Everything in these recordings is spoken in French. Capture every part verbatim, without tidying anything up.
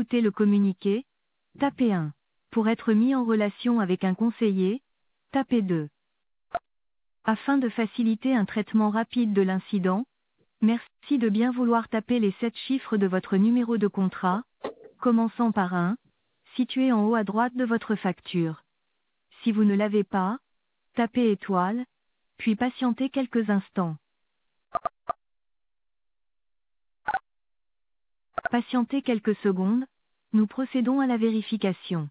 écouter le communiqué, tapez un. Pour être mis en relation avec un conseiller, tapez deux. Afin de faciliter un traitement rapide de l'incident, merci de bien vouloir taper les sept chiffres de votre numéro de contrat, commençant par un, situé en haut à droite de votre facture. Si vous ne l'avez pas, tapez étoile, puis patientez quelques instants. Patientez quelques secondes, nous procédons à la vérification.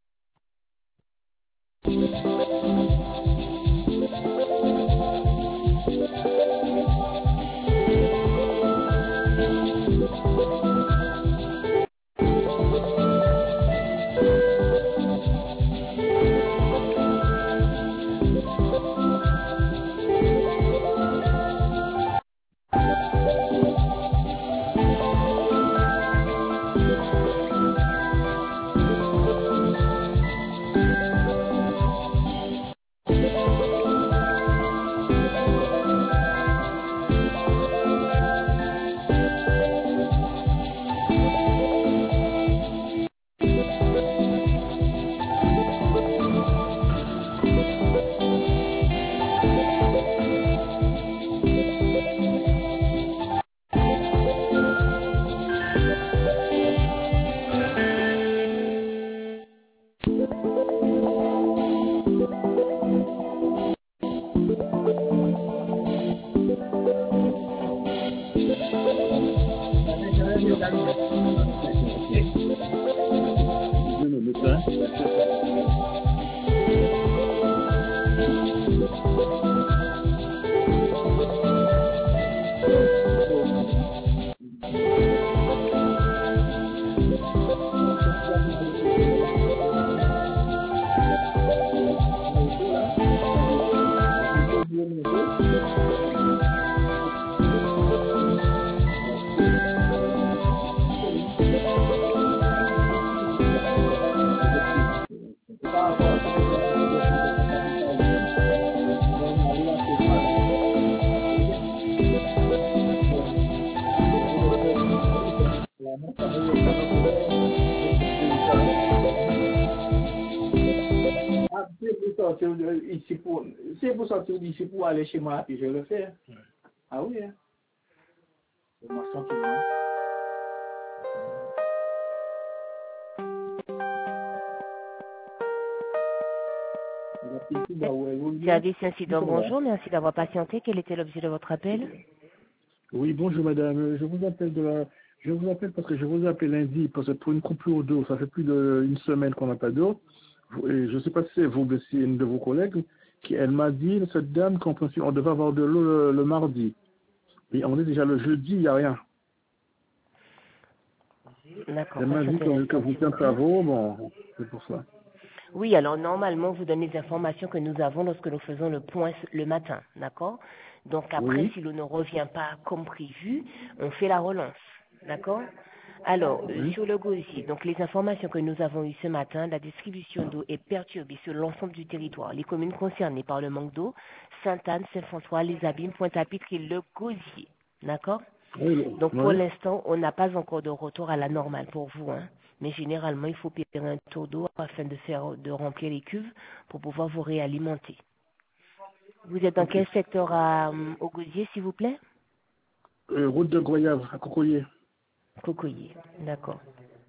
Ici pour, c'est pour sortir d'ici pour aller chez moi, puis je le fais. Ouais. Ah oui, hein. C'est moi tranquillement. Service incident, bonjour, merci d'avoir patienté. Quel était l'objet de votre appel? Oui, bonjour madame, je vous appelle de la... Je vous appelle parce que je vous appelle lundi, parce que pour une coupure d'eau, ça fait plus d'une semaine qu'on n'a pas d'eau. Je ne sais pas si c'est vous, mais c'est une de vos collègues, qui elle m'a dit, cette dame, qu'on on devait avoir de l'eau le, le mardi. Et on est déjà le jeudi, il n'y a rien. D'accord. Elle m'a dit que, que vous faites travaux, bon, c'est pour ça. Oui, alors normalement, on vous donne les informations que nous avons lorsque nous faisons le point le matin, d'accord? Donc après, oui. Si l'eau ne revient pas comme prévu, on fait la relance, d'accord? Alors, oui. euh, sur le gosier, donc les informations que nous avons eues ce matin, la distribution d'eau est perturbée sur l'ensemble du territoire. Les communes concernées par le manque d'eau, Sainte-Anne, Saint-François, Les Abîmes, Pointe-à-Pitre et le gosier, d'accord? Oui. Donc pour oui. l'instant, on n'a pas encore de retour à la normale pour vous, hein? Mais généralement, il faut payer un tour d'eau afin de faire de remplir les cuves pour pouvoir vous réalimenter. Vous êtes dans okay. quel secteur à, au gosier, s'il vous plaît? euh, Route de Goyave, à Cocoyer. Cocoyer, d'accord.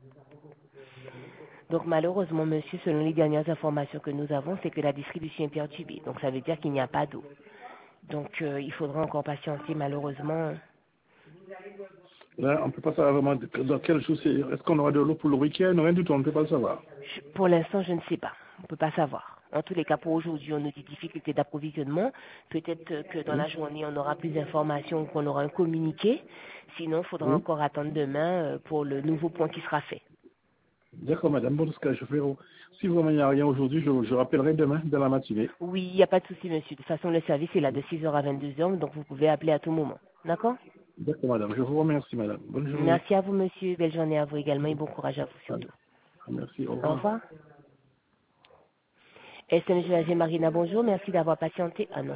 Donc malheureusement, monsieur, selon les dernières informations que nous avons, c'est que la distribution est perturbée. Donc ça veut dire qu'il n'y a pas d'eau. Donc euh, il faudra encore patienter, malheureusement. Là, on ne peut pas savoir vraiment dans quel jour c'est. Est-ce qu'on aura de l'eau pour le week-end? Rien du tout, on ne peut pas le savoir. Je, pour l'instant, je ne sais pas. On ne peut pas savoir. En tous les cas, pour aujourd'hui, on a des difficultés d'approvisionnement. Peut-être que dans oui. la journée, on aura plus d'informations, qu'on aura un communiqué. Sinon, il faudra oui. encore attendre demain pour le nouveau point qui sera fait. D'accord, madame. Bon, dans ce cas, je ferai... Si vraiment il n'y a rien aujourd'hui, je, je rappellerai demain dans la matinée. Oui, il n'y a pas de souci, monsieur. De toute façon, le service est là de six heures à vingt-deux heures, donc vous pouvez appeler à tout moment. D'accord? D'accord, madame. Je vous remercie, madame. Bonne journée. Merci à vous, monsieur. Belle journée à vous également et bon courage à vous surtout. Merci. Au revoir. Au revoir. S M G Marina, bonjour. Merci d'avoir patienté. Ah non.